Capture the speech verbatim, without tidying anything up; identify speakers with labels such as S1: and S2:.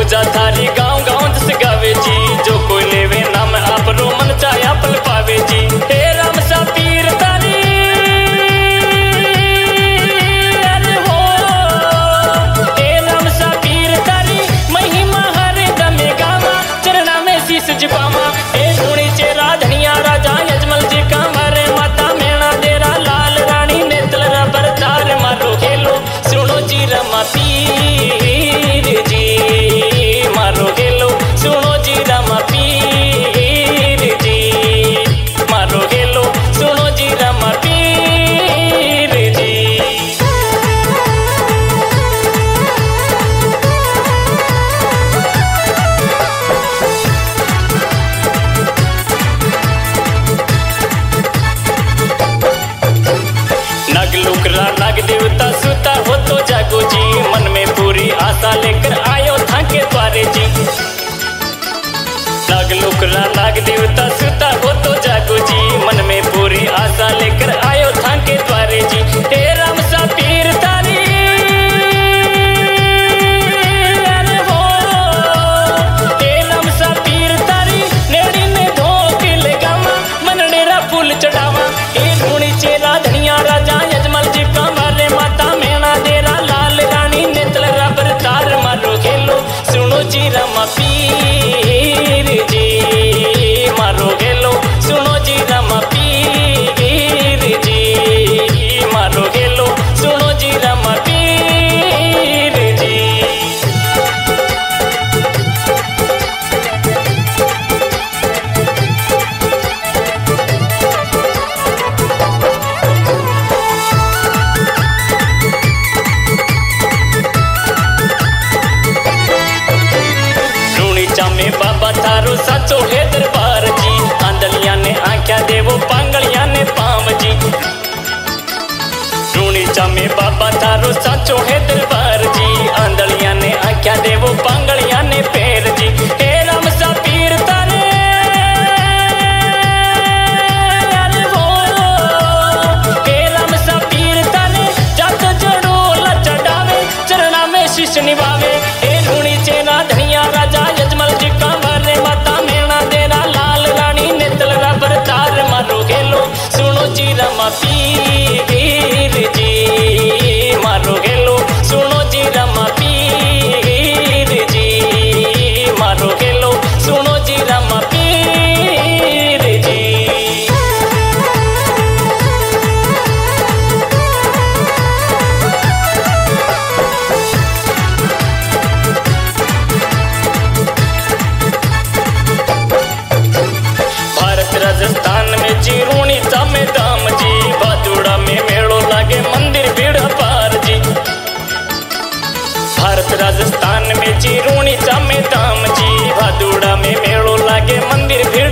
S1: पूजा थारी गाँव गाँव जस गावे जी। जो कोई लेवे नाम आप रो मन चाहे पल पावे जी। हे राम सा पीर तारी अरे हो, हे राम सा पीर तारी महिमा हर दमे गावा। चरणा में शीश झुकावा हे धूणी चेरा धनिया राजा यजमल जी का मारे माता मेणा देरा लाल रानी नेतल रबर तार मारो खेलो सुनो जी रमा पीर जी मारो खेलो सुनो जी रमा पीर जी मारो खेलो सुनो जी रमा पीर जी। नग लुकरा नग देवता सुता हो तो जागो जी। मन में पूरी आशा लेकर आयो था के द्वारे जी। नग लुकरा नाग देवता सुता हो तो जागो जी। मन में पूरी आशा लेकर आयो था के द्वारे जी। हे राम सा पीर तारी अरे हो, हे राम सा पीर तारी नेड़ी ने धोके लगावा मन डेरा फूल चढ़ावा। हे धूणी चेरा धनिया राजा यजमल जी का मारे माता मेणा देरा लाल रानी नेतल रबर तार मारो खेलो सुनो जी रमा पीर जी मारो खेलो सुनो जी रमा पीर जी मारो खेलो सुनो जी रमा पीर जी। में बाबा थारो साचो है दरबार जी। आंदलिया ने आख्या देवो पांगलिया ने पाम जी। रूणीचा में बाबा थारो साचो है दरबार जी। आंदलिया ने आख्या देवो पांगलिया ने पैर जी। हे राम सा पीर तारे अरे हो, हे राम सा पीर तारे जात जड़ो ला चढ़ावे चरणा में शीश निभावे। हे रूणी चेरा धनिया राजा यजमल जी का मारे माता मेणा देरा लाल रानी नेतल रबर तार मारो खेलो सुनो जी रमा पीर जी मारो खेलो सुनो जी रमा पीर जी मारो खेलो सुनो जी रमा पीर जी। राजस्थान में जी रूणीचा में धाम जी। भादुड़ा में मेड़ो लागे मंदिर भीड़ पार जी। भारत राजस्थान में जी रूणीचा में धाम जी। भादुड़ा में मेड़ो लागे मंदिर भीड़